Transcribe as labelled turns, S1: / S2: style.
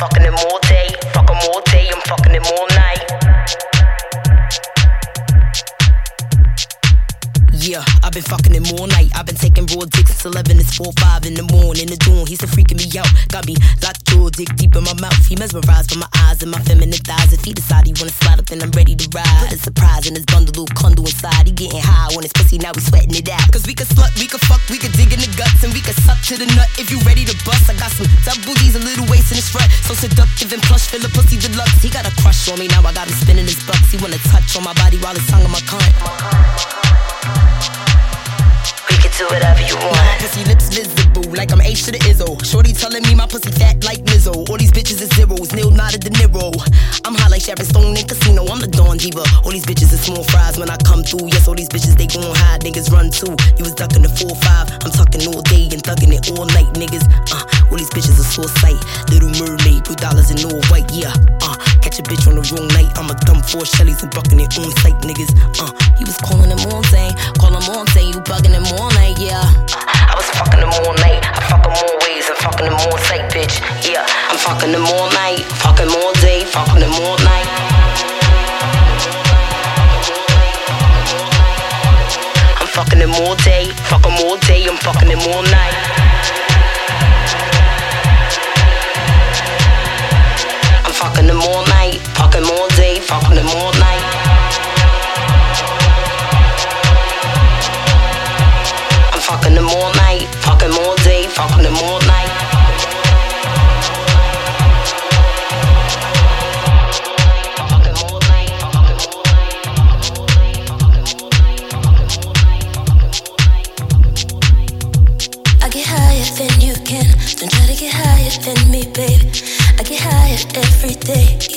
S1: fucking him all day, fuck him all day, I'm fucking him all night. Yeah, I've been fucking him all night. I've been taking raw dick since 11. It's 4-5 in the morning. The dawn, he's still freaking me out. Got me locked jaw, dick deep in my mouth. He mesmerized by my eyes and my feminine thighs. If he decide he wanna slide up, then I'm ready to ride. Put a surprise in his bundle, little condo inside. He getting high on his pussy, now we sweating it out. Cause we can slut, we can fuck, we can dig in the guts, and we can suck to the nut. If you ready to bust, I got some double D's, a little waist in his front. So seductive and plush, fill a pussy deluxe. He got a crush on me, now I got him spinning his bucks. He wanna touch on my body while his tongue on my cunt. We can do whatever you want. My pussy lips visible, like I'm H to the Izzo. Shorty telling me my pussy fat like Mizzo. All these bitches is zeros, Neil not a De Niro. I'm high like Sharon Stone in Casino, I'm the Dawn Diva. All these bitches are small fries when I come through. Yes, all these bitches, they gon' hide, niggas run too. You was ducking the 4-5, I'm tucking all day and thugging it all night, niggas. All these bitches are so sight. Little mermaid, $2 in all white, yeah. Catch a bitch on the wrong night, I'ma dump 4 Shellys and bucking it on sight, niggas. He was calling him all day, you bugging him all night, yeah. I was fucking him all night, I fuck him all ways and fucking him all sight, bitch, yeah. I'm fucking him all night, fucking him all day, fucking him all night. I'm fucking him all day, fuck him all day, I'm fucking him all night. I'm fucking him all night, fucking him all day, fucking him all night. Fucking him all night, fucking him all day, fucking him all night. Fucking all night,
S2: I get higher than you can, don't try to get higher than me, baby. I get higher every day.